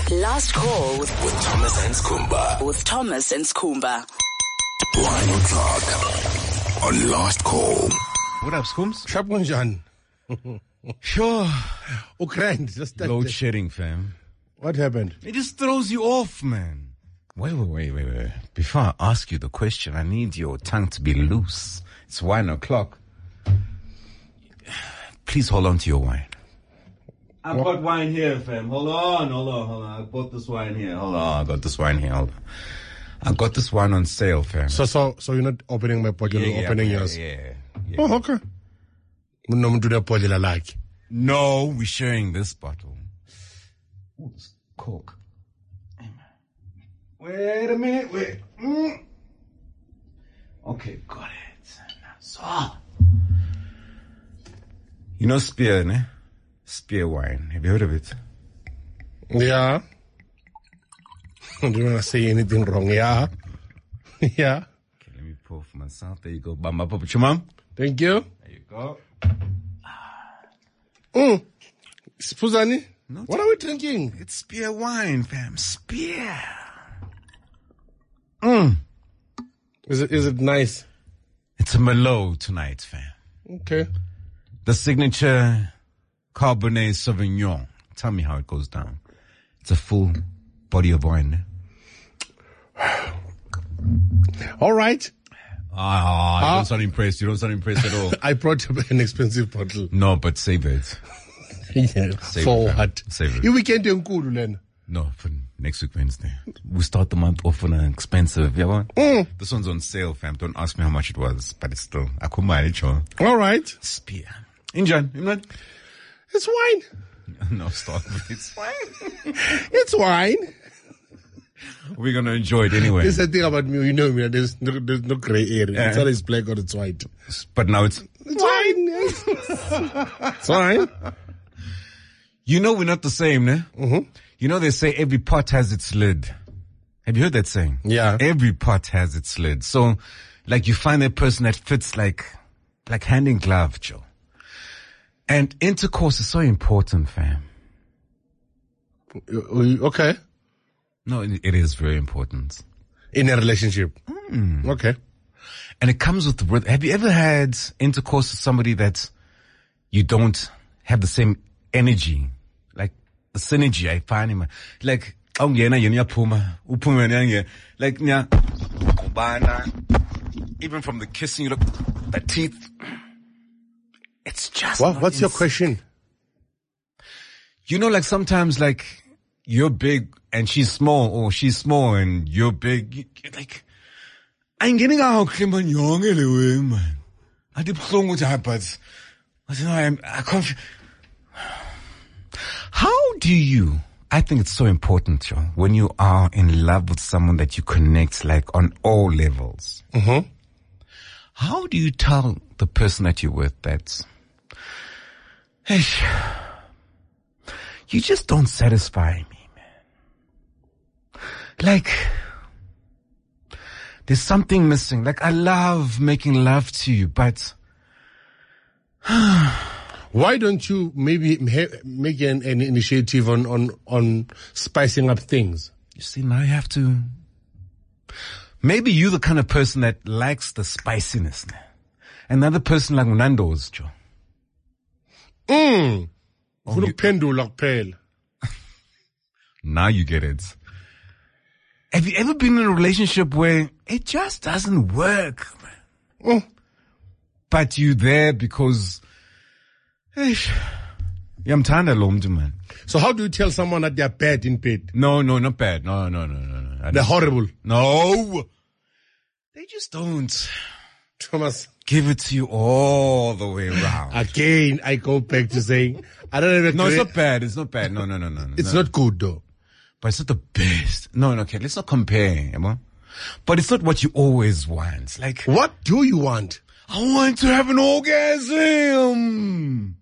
Last call with Thomas and Skumba. 1 o'clock on Last Call. What up, Skums? Sharp Jan. Sure. Ukraine, just that. Load shedding, fam. What happened? It just throws you off, man. Wait. Before I ask you the question, I need your tongue to be loose. It's 1 o'clock. Please hold on to your wine. I've got wine here, fam. Hold on. I bought this wine here. Hold on, I got this wine here. Hold on. I got this wine on sale, fam. So you're not opening my bottle, you're opening yours? Yeah. Oh, okay. No, we're sharing this bottle. Ooh, it's Coke. Wait a minute, Okay, got it. So, you know Spear, ne? Spear wine. Have you heard of it? Yeah. I don't want to say anything wrong. Yeah. Yeah. Okay, let me pour for myself. There you go. Bamba Papa Chumam. Thank you. There you go. Spuzani? No, what are we drinking? It's Spear wine, fam. Spear. Is it nice? It's a Merlot tonight, fam. Okay. The signature Cabernet Sauvignon. Tell me how it goes down. It's a full body of wine. All right. You don't sound impressed. You don't sound impressed at all. I brought an expensive bottle. No, but save it. Yeah. Save For it, what? Save it. You weekend in Kulu, then. No, for next week Wednesday. We start the month off on an expensive, yeah. This one's on sale, fam. Don't ask me how much it was, but it's still. All right. Spear. Injan, Imran? It's wine. No, stop. It's wine. It's wine. We're gonna enjoy it anyway. This is the thing about me. You know me. There's no gray area. It's either it's black or it's white. But now it's wine. It's wine. You know we're not the same, ne? Mm-hmm. You know they say every pot has its lid. Have you heard that saying? Yeah. Every pot has its lid. So, like you find that person that fits like hand in glove, Joe. And intercourse is so important, fam. Okay. No, it is very important. In a relationship. Okay. And it comes with have you ever had intercourse with somebody that you don't have the same energy? Like the synergy I find him. Like, like, even from the kissing, you look, the teeth. It's just. What's your question? You know, like sometimes, like you're big and she's small, or she's small and you're big. Like, I'm getting out, man. I did but I can't. How do you? I think it's so important, Joe, when you are in love with someone that you connect like on all levels. Mm-hmm. How do you tell the person that you're with that, hey, you just don't satisfy me, man? Like, there's something missing. Like, I love making love to you, but why don't you maybe make an initiative on spicing up things? You see, now you have to. Maybe you're the kind of person that likes the spiciness. Another person like Nando's, Joe. Now you get it. Have you ever been in a relationship where it just doesn't work, man? But you're there because, I'm tired of man. So how do you tell someone that they're bad in bed? No, not bad. No. They're horrible. No. They just don't. Thomas. Give it to you all the way around. Again, I go back to saying, I don't know. No, it's not bad. It's not bad. No. It's not good though. But it's not the best. No, okay. Let's not compare, But it's not what you always want. Like, what do you want? I want to have an orgasm.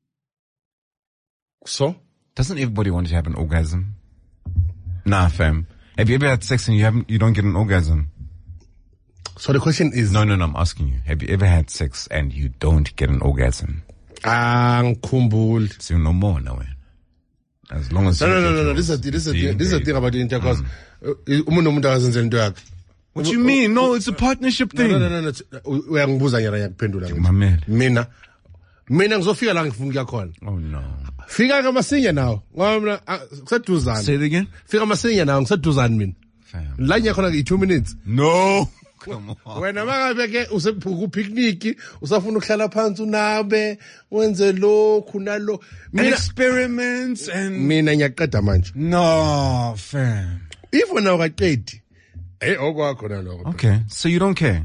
So? Doesn't everybody want to have an orgasm? Nah, fam. Have you ever had sex and you don't get an orgasm? So the question is... No, I'm asking you. Have you ever had sex and you don't get an orgasm? Kumbul. So no more now. As long as No. This is the thing about the intercourse. Umuntu akazenza into yakhe. What you mean? No, it's a partnership thing. No. Uyangibuza nyana yakuphendula Mamela. Mina ngizofika la ngifuna ukuya khona. Oh no. Fika ngamasinya nawo. Ngoba kuseduzana. Say it again. Fika masinya nawo ngiseduzana mina. Fam. La nya khona 2 minutes. No. Come on. Wena makabeke usephuka upicnic usafuna ukuhlala phansi unabe wenze lokhu nalo Experiments and mina ngiyaqeda manje. no, fam. If wena ukaqedi okwakho naloko. Okay, so you don't care.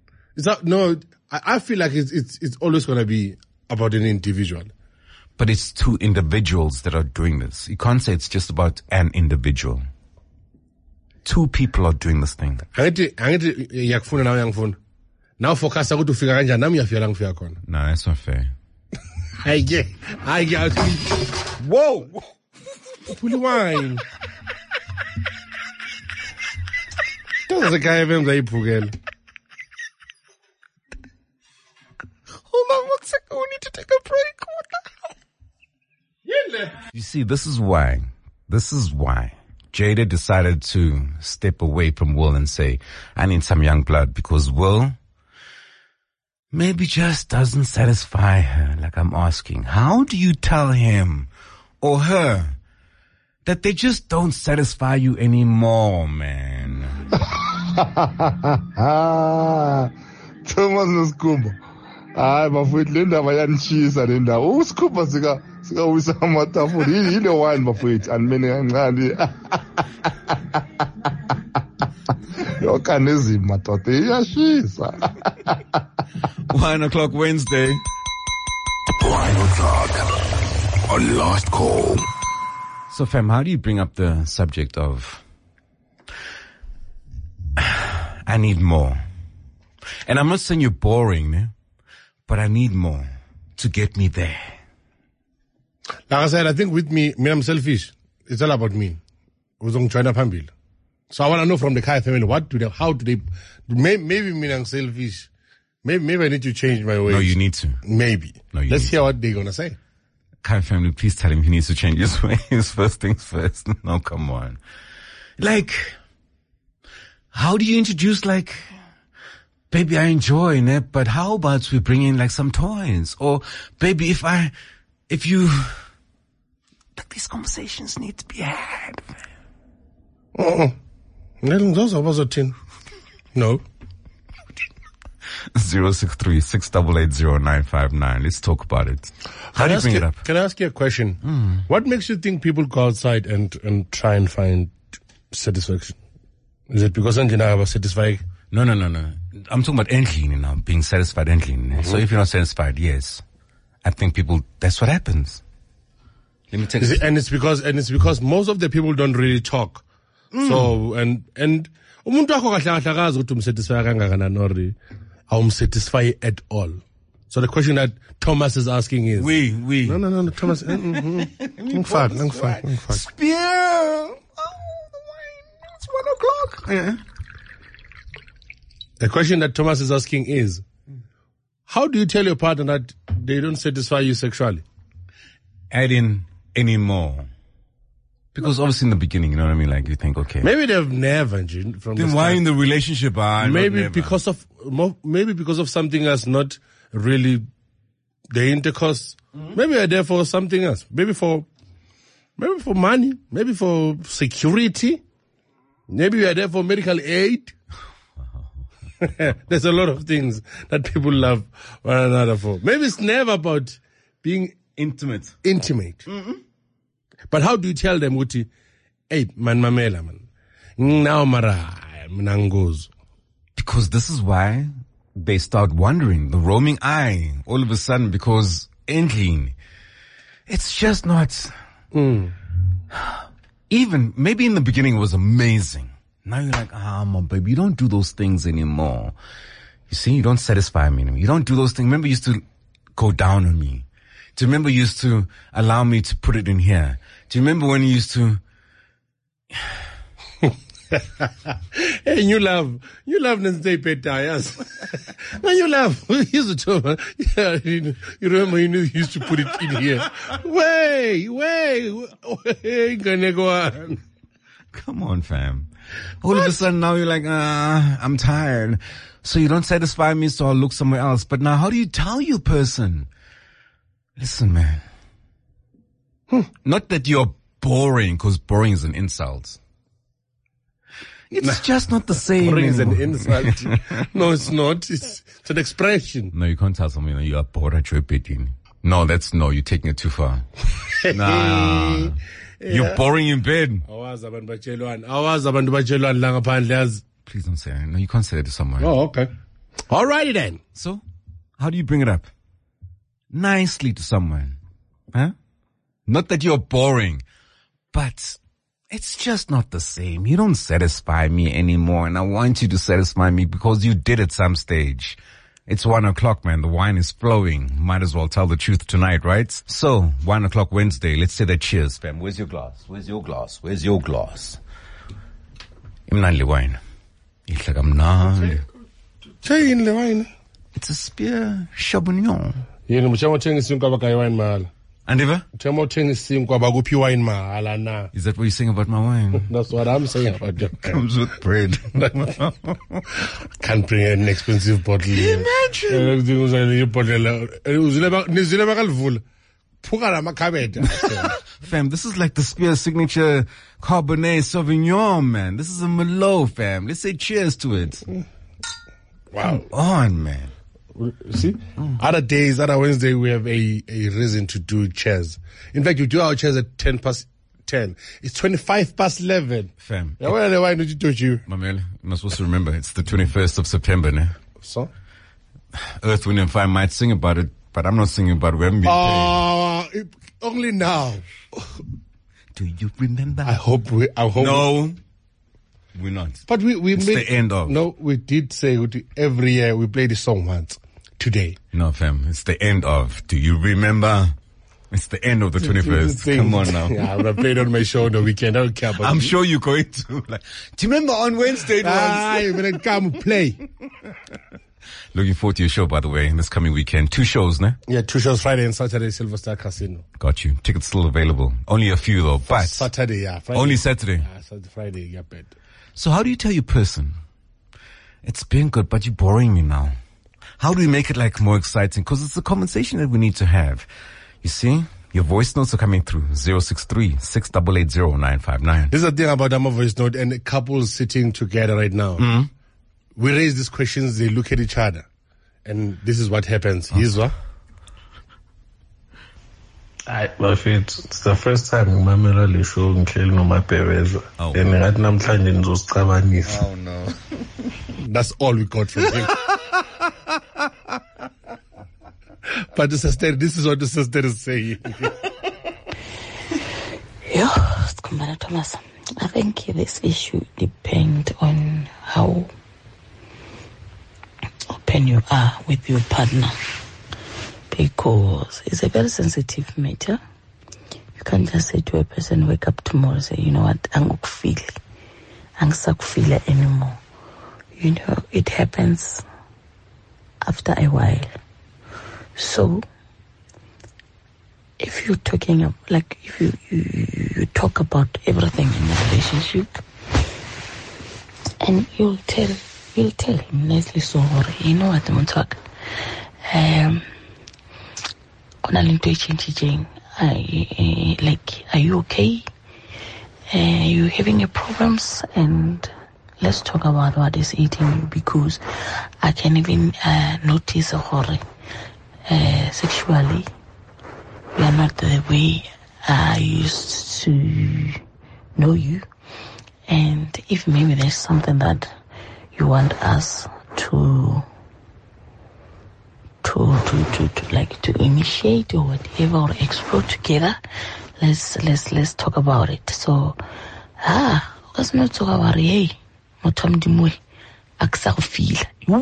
I feel like it's always going to be about an individual. But it's two individuals that are doing this. You can't say it's just about an individual. Two people are doing this thing. Angithi yakufuna nawe yangifuna. Now focus ukuthi ufika kanjani nami uyafika la ngifika khona. No, that's not fair. Hayi ke. Whoa. Uphuli wine. Doesn't the guy even zayiphukela. Hold on 1 second. We need to take a break. You see, this is why Jada decided to step away from Will and say, I need some young blood, because Will maybe just doesn't satisfy her. Like I'm asking, how do you tell him or her that they just don't satisfy you anymore, man? Thomas noSkhumba. Hayi bafowethu le ndaba yanishisa le ndaba. uSkhumba sikawisa amatafula yile wine bafowethu animene kancane. Yokanezima madoda iyashisa. 1 o'clock Wednesday. 1 o'clock on Last Call. So fam, how do you bring up the subject of I need more? And I'm not saying you're boring, né? But I need more to get me there. Like I said, I think with me, I'm selfish. It's all about me. Uzongitshayela phambili. So I want to know from the Khaya family, how do they, maybe I'm selfish. Maybe I need to change my ways. No, you need to. Maybe. No, you Let's need hear what they're going to say. Khaya family, please tell him he needs to change his ways. First things first. No, come on. Like, how do you introduce like, baby, I enjoy it, but how about we bring in like some toys? Or baby, if you, like these conversations need to be had. Those are also 10. No. 063-688-0959. Let's talk about it. How do you bring it up? Can I ask you a question? What makes you think people go outside and try and find satisfaction? Is it because Anjina was satisfied? No. I'm talking about endling now, being satisfied endling. So if you're not satisfied, yes. I think people, that's what happens. Let me take it. And it's because most of the people don't really talk. So, and umuntu wakho kahle kahle akazi ukuthi umsatisfy kangakanani or awumsatisfy at all. So the question that Thomas is asking is We. No, Thomas. Ngifaka. Spear. Oh, the wine. It's 1 o'clock. Yeah. The question that Thomas is asking is, how do you tell your partner that they don't satisfy you sexually? Add in any more. Because obviously in the beginning, you know what I mean? Like you think, okay. Maybe they've never from Then why in the relationship? Maybe because of something that's not really the intercourse. Maybe they're there for something else. Maybe for money. Maybe for security. Maybe you're there for medical aid. There's a lot of things that people love one another for. Maybe it's never about being intimate. Mm-hmm. But how do you tell them, Uti, hey, man, mamela, man. Now, mara, mnangozo. Because this is why they start wondering, the roaming eye, all of a sudden, because endling, it's just not, even, maybe in the beginning it was amazing. Now you're like, my baby, you don't do those things anymore. You see, you don't satisfy me anymore. You don't do those things. Remember you used to go down on me. Do you remember you used to allow me to put it in here? Do you remember when you used to... Hey, you love stay better, yes. No, you love. Here's the trouble. Yeah, you remember you used to put it in here. Wait, gonna go on. Come on, fam. All of a sudden now you're like, I'm tired. So you don't satisfy me, so I'll look somewhere else. But now how do you tell your person? Listen, man. Not that you're boring, because boring is an insult. It's just not the same. Boring is an anymore. insult. No, it's not. It's an expression. No, you can't tell someone you are bored at your bedroom. No, you're taking it too far. Nah. You're boring in bed. Awazi abantu batshelwana la ngaphandle yazi. Please don't say that. No, you can't say that to someone. Oh, okay. Alrighty then. So, how do you bring it up? Nicely to someone. Huh? Not that you're boring, but it's just not the same. You don't satisfy me anymore, and I want you to satisfy me because you did at some stage. It's 1:00, man. The wine is flowing. Might as well tell the truth tonight, right? So, 1:00 Wednesday. Let's say that cheers, fam. Where's your glass? Where's your glass? Where's your glass? Imnandi wine. It's a spear Chabagnon. Yena mchamo thenga isinkwa abakayi wine mahala. Andiva? Mchamo thenga isinkwa abakuphi wine mahala na. Is that what you saying about my wine? That's what I'm saying about your Comes with bread. Can't bring an expensive bottle. Imagine. Everything was in your bottle. Nizile bakalvula. Phuka la makhabetha. Fam, this is like the Spear signature Cabernet Sauvignon, man. This is a Merlot, fam. Let's say cheers to it. Wow. Come on, man. See? Other days, other Wednesday, we have a reason to do chairs. In fact, we do our chairs at 10:10. It's 11:25. Fam. Yeah, why did you do you? Mamele, you're not supposed to remember. It's the 21st of September, ne? So? Earth, Wind and Fire might sing about it, but I'm not singing about it. We haven't been paid. Only now. Do you remember? I hope. No. We're not. But it's the end of. No, we did say every year we play the song once. Today. No, fam. It's the end of. Do you remember? It's the end of the 21st. Come on now. Yeah, I'm going to play it on my show on the weekend. I don't care about I'm sure you're going to. Like, do you remember on Wednesday? You're going to come play. Looking forward to your show, by the way, this coming weekend. 2 shows, ne? Yeah, 2 shows, Friday and Saturday, Silver Star Casino. Got you. Tickets still available. Only a few, though. But Saturday, yeah. Friday. Only Saturday. Yeah, Friday, yeah, bet. So how do you tell your person, it's been good, but you're boring me now? How do we make it like more exciting? Because it's a conversation that we need to have. You see, your voice notes are coming through. 063-688-0959. This is the thing about our voice note and couples sitting together right now. Mm-hmm. We raise these questions, they look at each other. And this is what happens. Here's what? It's the first time ngimamela le show ngihleli noMabhebeza. And ngathi namhlanje nizosicabanisa. Oh no. That's all we got from him. But this is what the sister is saying. Yeah, Thomas. I think this issue depends on how open you are with your partner. Because it's a very sensitive matter. You can't just say to a person, wake up tomorrow and say, you know what, angukufili anymore. You know, it happens after a while. So, if you're talking, like, if you talk about everything in the relationship, and you'll tell him nicely, sorry, you know what, I'm talking. Like, are you okay? Are you having a problems? And let's talk about what is eating you, because I can even notice sexually we are not the way I used to know you. And if maybe there's something that you want us to initiate or whatever, or explore together, let's talk about it. So let's not talk about hey motamdimwe akusafila.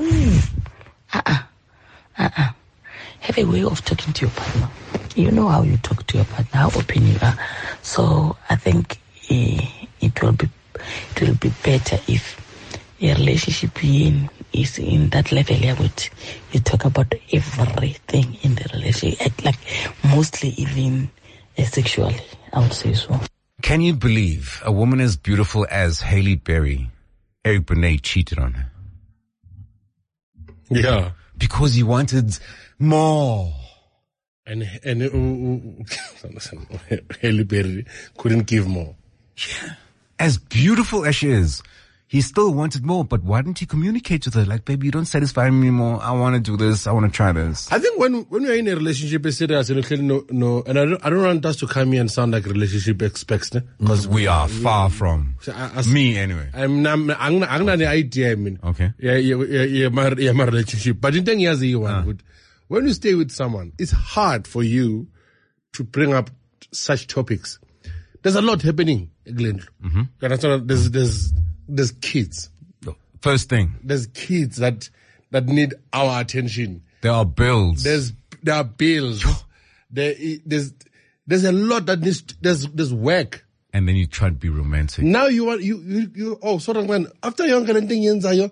Have a way of talking to your partner. You know how you talk to your partner, how open you are. So I think it will be it will be better if a relationship is in that level which you talk about everything in the relationship, like mostly even sexually, I would say so. Can you believe a woman as beautiful as Halle Berry, Eric Benet cheated on her? Yeah. Because he wanted more. And Halle Berry couldn't give more. Yeah. As beautiful as she is, he still wanted more, but why didn't he communicate with her? Like, baby, you don't satisfy me anymore. I want to do this. I want to try this. I think when we're in a relationship, it's serious. No, and I don't want us to come here and sound like relationship experts, because we are far from me anyway. I'm not the idea. I mean, okay, yeah, my relationship. But in 10 years, when you stay with someone, it's hard for you to bring up such topics. There's a lot happening, Glenn. There's kids. First thing. There's kids that need our attention. There are bills. There are bills. There's a lot that needs, there's work. And then you try to be romantic. Now you sort of when, after you're going to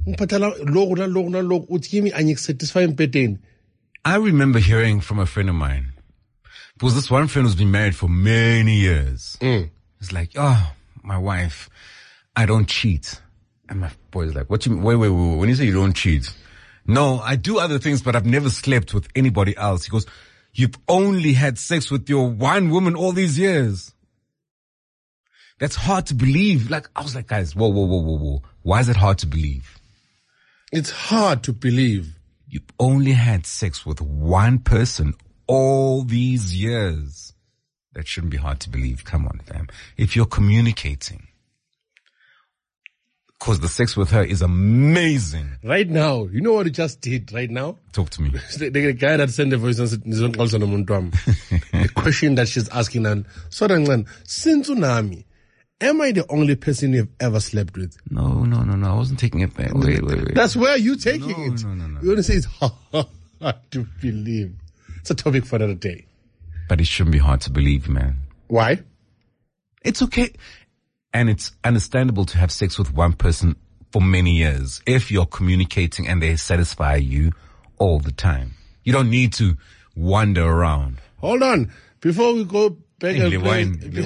I remember hearing from a friend of mine, because this one friend who's been married for many years. It's like, oh, my wife, I don't cheat. And my boy's like, what you mean? Wait. When you say you don't cheat, no, I do other things, but I've never slept with anybody else. He goes, you've only had sex with your one woman all these years. That's hard to believe. Like, I was like, guys, whoa. Why is it hard to believe? It's hard to believe. You've only had sex with one person all these years. That shouldn't be hard to believe. Come on, fam. If you're communicating, because the sex with her is amazing. Right now, you know what you just did right now? Talk to me. The guy that sent the voice and said, the question that she's asking, and since Tsunami, am I the only person you've ever slept with? No. I wasn't taking it there. Wait. That's where you're taking it. No. You want to say it's hard to believe. It's a topic for another day. But it shouldn't be hard to believe, man. Why? It's okay. And it's understandable to have sex with one person for many years if you're communicating and they satisfy you all the time. You don't need to wander around. Hold on. Before we go back and play.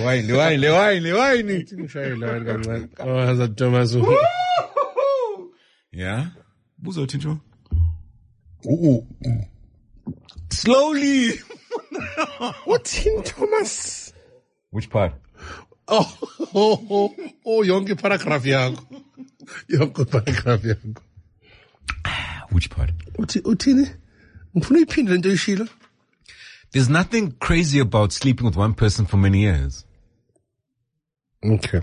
Yeah? Buzo Tincho. Slowly. What's in Thomas? Which part? Oh, yonke paragraph yakho. Which part? Uthini? Ngifuna uyiphinde lento oyishilo. There's nothing crazy about sleeping with one person for many years. Okay.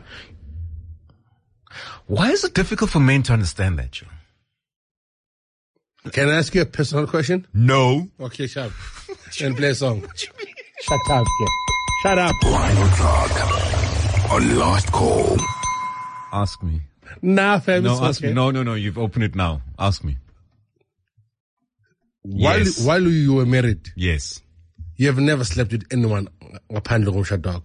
Why is it difficult for men to understand that, Joe? Can I ask you a personal question? No. Okay, shut up. And play a song. What you mean? Shut up, yeah. Shut up. Final talk on Last Call. Ask me. Nah, fam. No, ask me. No. You've opened it now. Ask me. While you were married? Yes. You have never slept with anyone ngaphandle komshado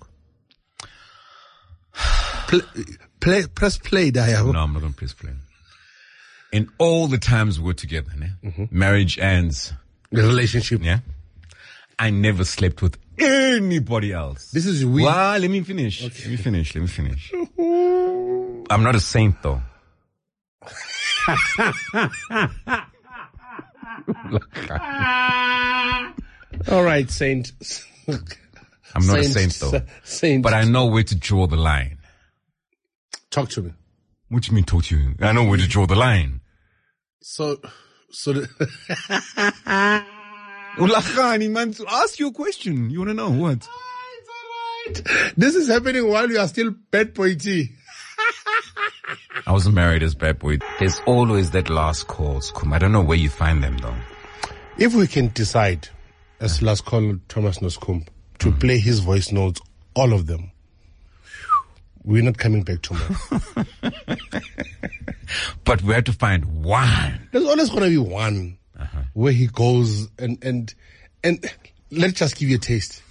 wakho? Press play, Daya. No, I'm not going to press play. In all the times we were together, marriage and the relationship, I never slept with anybody else. This is weird. Well, let me finish. Okay. Let me finish. I'm not a saint, though. All right, saint. I'm not a saint, though. Saint. But I know where to draw the line. Talk to me. What do you mean talk to you? I know where to draw the line. Ulakhani, man, to ask you a question. You want to know what? It's all right. This is happening while you are still bad boy T. I wasn't married as bad boy. There's always that last call, Skum. I don't know where you find them, though. If we can decide, as last call Thomas Noskump, to play his voice notes, all of them, we're not coming back tomorrow. But we have to find one. There's always going to be one where he goes and let's just give you a taste.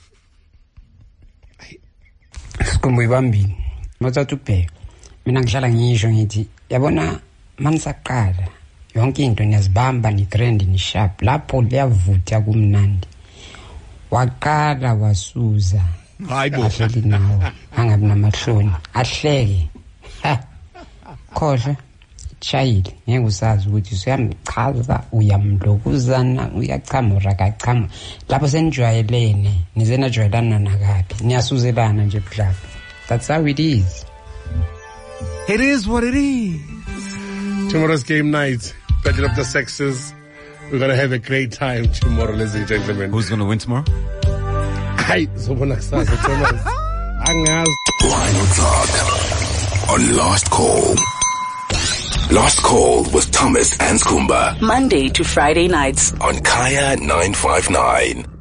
mina ngihlala ngisho ngithi yabona manisaqala yonke into niyazibamba ni trend ni sharp lapho liyavutha kumnandi waqala wasuza hayibo ahleli nawo angabi namahloni ahleke khohle chayile ngeke usazi ukuthi usuyamchaza uyamlokuzana uyachamura kachama lapho senijwayelene nizenajwayelana nakabi niyasuzelana nje budlala. That's how it is. It is what it is. Tomorrow's game night, Battle of the Sexes. We're gonna have a great time tomorrow, ladies and gentlemen. Who's gonna win tomorrow? Final talk on Last Call. Last Call with Thomas and Skumba. Monday to Friday nights on Kaya 959.